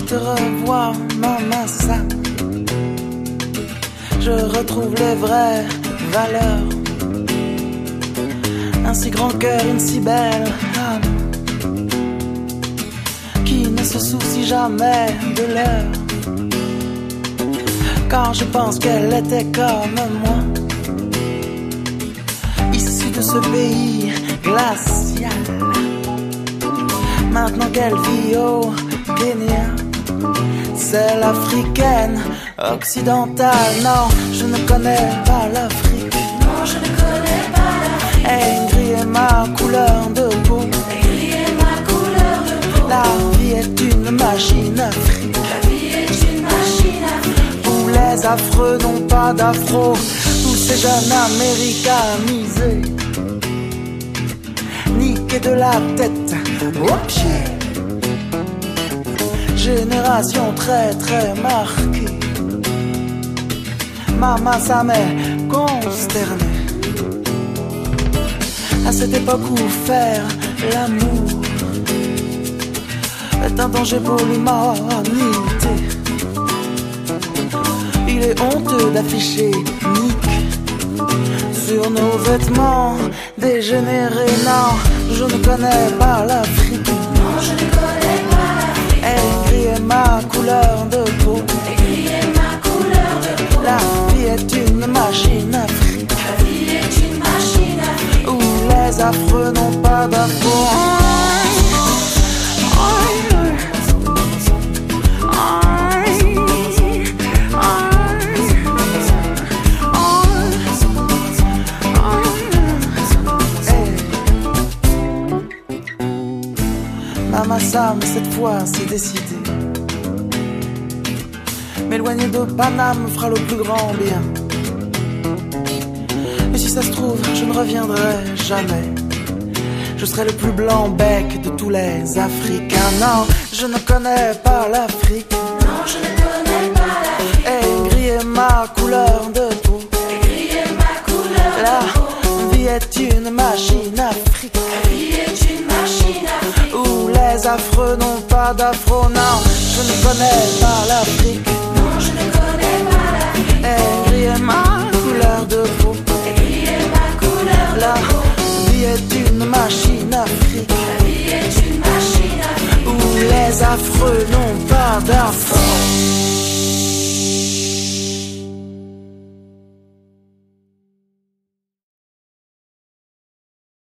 te revois, maman, ça. Je retrouve les vraies valeurs. Un si grand cœur, une si belle âme, qui ne se soucie jamais de l'heure. Quand je pense qu'elle était comme moi, issue de ce pays glacial. Maintenant qu'elle vit au Kenya, c'est l'africaine occidentale. Non, je ne connais pas l'Afrique. Non, je ne connais pas l'Afrique. Hey, gris est ma couleur de peau. Gris est ma couleur de peau. La vie est une machine afrique. La vie est une machine afrique. Où les affreux n'ont pas d'afro. Tous ces jeunes américanisés, niqués de la tête aux pieds. Génération très très marquée. Maman, ça m'est consterné. À cette époque où faire l'amour est un danger pour l'humanité, il est honteux d'afficher Nick sur nos vêtements dégénérés. Non, je ne connais pas l'Afrique. Non, je ne connais pas l'Afrique. Elle gris est ma couleur de peau. Gris est ma couleur de peau. La vie est une machine afrique. La vie est une machine afrique. Où les affreux n'ont pas d'afro. Maman Sam, cette fois c'est décidé. M'éloigner de Paname me fera le plus grand bien. Mais si ça se trouve, je ne reviendrai jamais. Je serai le plus blanc bec de tous les Africains. Non, je ne connais pas l'Afrique. Non, je ne connais pas l'Afrique. Hey, gris est ma couleur de peau. Gris est ma couleur de peau. La vie est une machine afrique. La vie est une machine afrique. Où les affreux n'ont pas d'afro. Non, je ne connais pas l'Afrique. Non, je ne connais pas l'Afrique. Hey, gris est ma couleur de peau. Gris est ma couleur de La peau. vie est une machine afrique. La vie est une machine afrique. Où les affreux n'ont pas d'afro.